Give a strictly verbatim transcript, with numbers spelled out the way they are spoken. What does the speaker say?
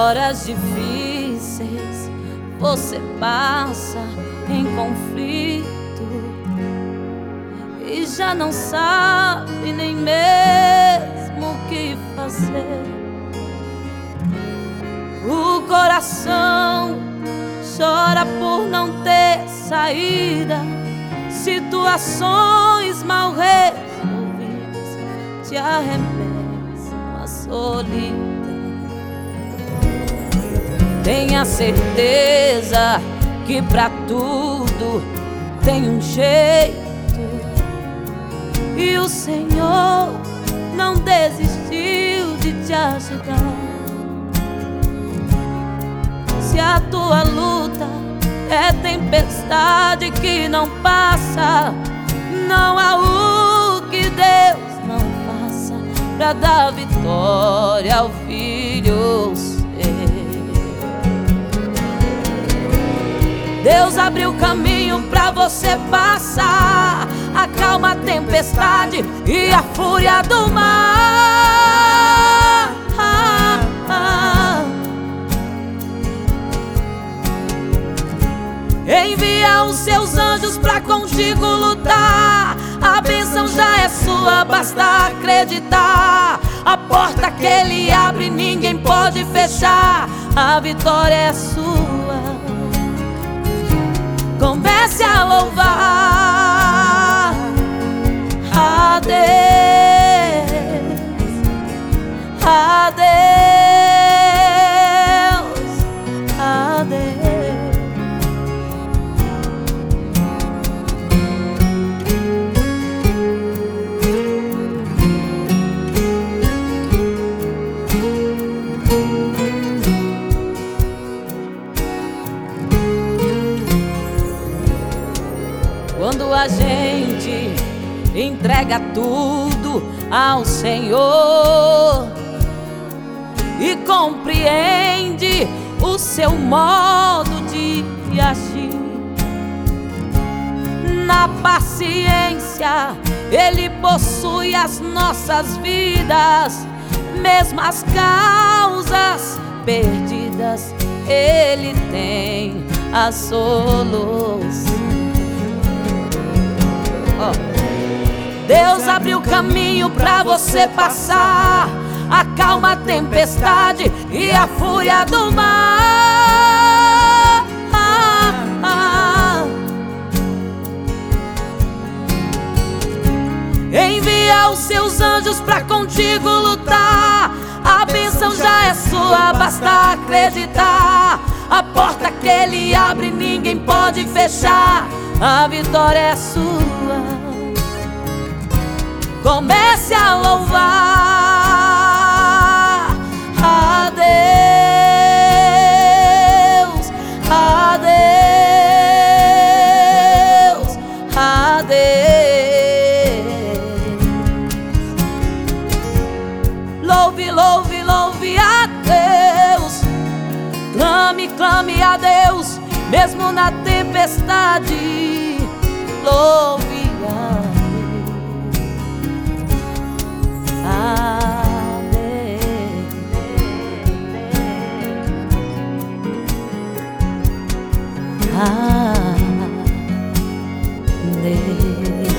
horas difíceis você passa em conflito e já não sabe nem mesmo o que fazer. O coração chora por não ter saída, situações mal resolvidas te arremessam à solidão. Tenha certeza que pra tudo tem um jeito, e o Senhor não desistiu de te ajudar. Se a tua luta é tempestade que não passa, não há o que Deus não faça pra dar vitória ao filho seu. Deus abriu caminho pra você passar, acalma a tempestade e a fúria do mar. Envia os seus anjos pra contigo lutar. A bênção já é sua, basta acreditar. A porta que Ele abre ninguém pode fechar. A vitória é sua. Comece a louvar a Deus, a Deus, a Deus. Quando a gente entrega tudo ao Senhor e compreende o seu modo de agir, na paciência Ele possui as nossas vidas, mesmo as causas perdidas Ele tem a solução. Deus abriu caminho pra você passar, acalma a tempestade e a fúria do mar. Envia os seus anjos pra contigo lutar. A bênção já é sua, basta acreditar. A porta que Ele abre ninguém pode fechar. A vitória é sua. Comece a louvar a Deus, a Deus, a Deus. Louve, louve, louve a Deus. Clame, clame a Deus, mesmo na tempestade. Louve a Deus. Ah, Deus.